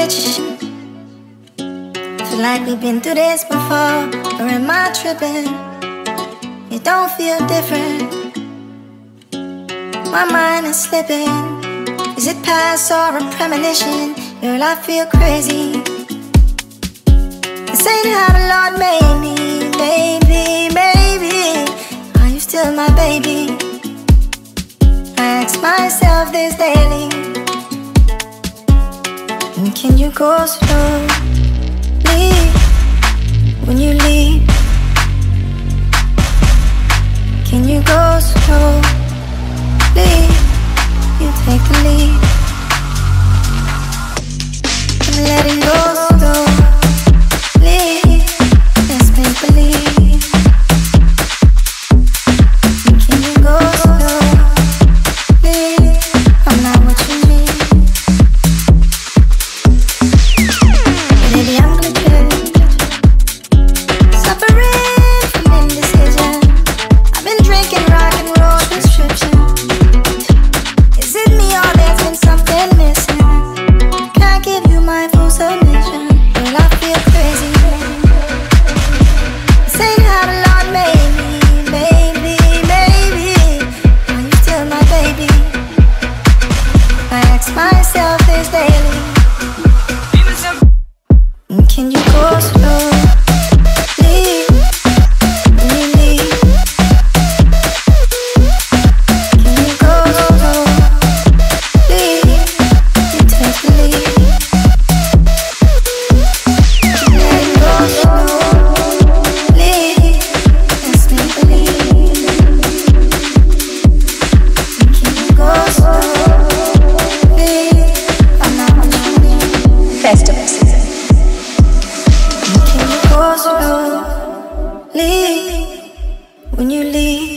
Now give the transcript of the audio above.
switch. Feel like we've been through this before, or am I tripping? It don't feel different. My mind is slipping. Is it past or a premonition? Girl, I feel crazy. This ain't how the Lord made me. Baby, baby, are you still my baby? I ask myself this daily. And can you go slowly when you leave? Can you go slowly? You take the lead. I'm letting go slowly. Let's make believe. Can you go slowly? I'm not what you need. Baby, I'm gonna trip. Suffering from indecision. I've been drinking rock and roll prescription. Is it me or there's been something missing? Can't give you my full submission. Girl, I feel crazy. This ain't how the Lord made me. Baby, baby, are you still my baby? I ask myself this daily. Can you go slowly when you leave? Can you go slowly? You take the lead. Let it go slowly. Let's make believe. Can you go slowly? I'm not what you need. Festival season. Can you go slowly when you leave?